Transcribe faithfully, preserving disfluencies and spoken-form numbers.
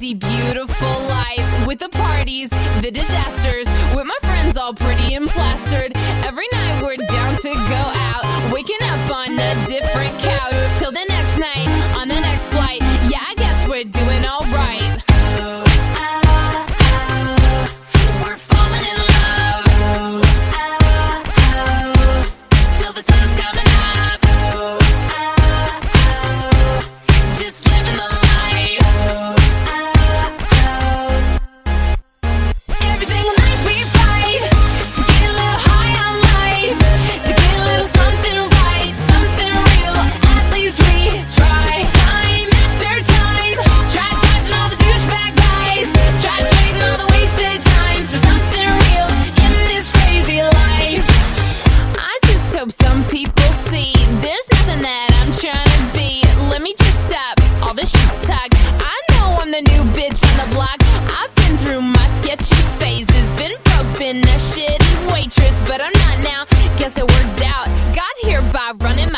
crazy, beautiful life. With the parties, the disasters, with my friends all pretty and plastered. Every night we're down to go out, waking up on a different couch. Till the next night, on the next flight. Yeah, I guess we're doing alright. We're falling in love, till the sun's coming up. Just living the life. Every single night we fight to get a little high on life, to get a little something right, something real. At least we try. Time after time, try dodging all the douchebag guys, try trading all the wasted times for something real in this crazy life. I just hope some people see there's nothing that I'm trying to be. Let me just stop all this shit talk. I know I'm the new bitch on the block. I've been through my sketchy phases, been broke, been a shitty waitress, but I'm not now. Guess it worked out. Got here by running